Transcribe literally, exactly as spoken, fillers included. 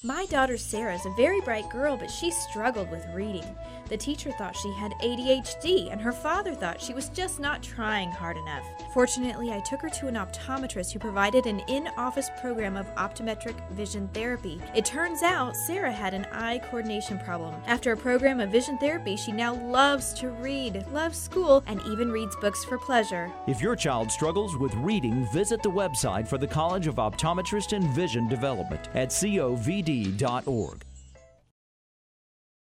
My daughter Sarah is a very bright girl, but she struggled with reading. The teacher thought she had A D H D, and her father thought she was just not trying hard enough. Fortunately, I took her to an optometrist who provided an in-office program of optometric vision therapy. It turns out Sarah had an eye coordination problem. After a program of vision therapy, she now loves to read, loves school, and even reads books for pleasure. If your child struggles with reading, visit the website for the College of Optometrist and Vision Development at C O V D dot org.